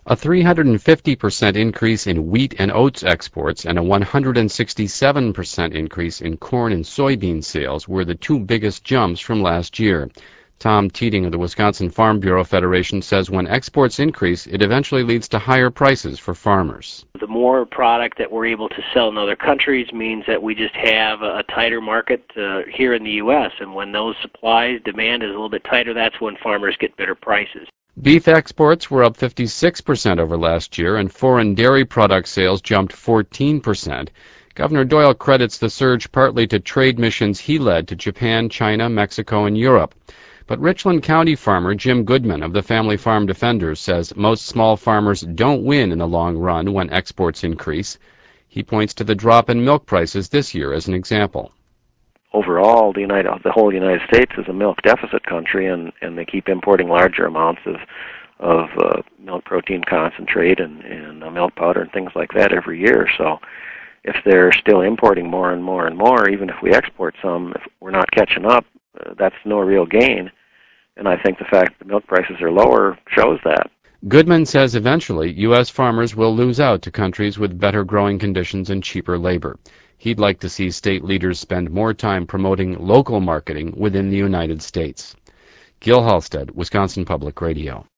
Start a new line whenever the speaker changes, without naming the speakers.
A 350% increase in wheat and oats exports and a 167% increase in corn and soybean sales were the two biggest jumps from last year. Tom Teeting of the Wisconsin Farm Bureau Federation says when exports increase, it eventually leads to higher prices for farmers.
The more product that we're able to sell in other countries means that we just have a tighter market here in the U.S., and when those supplies, demand is a little bit tighter, that's when farmers get better prices.
Beef exports were up 56% over last year, and foreign dairy product sales jumped 14%. Governor Doyle credits the surge partly to trade missions he led to Japan, China, Mexico, and Europe. But Richland County farmer Jim Goodman of the Family Farm Defenders says most small farmers don't win in the long run when exports increase. He points to the drop in milk prices this year as an example.
Overall, the whole United States is a milk deficit country, and they keep importing larger amounts of milk protein concentrate and milk powder and things like that every year. So if they're still importing more and more and more, even if we export some, if we're not catching up, that's no real gain. And I think the fact that milk prices are lower shows that.
Goodman says eventually U.S. farmers will lose out to countries with better growing conditions and cheaper labor. He'd like to see state leaders spend more time promoting local marketing within the United States. Gil Halstead, Wisconsin Public Radio.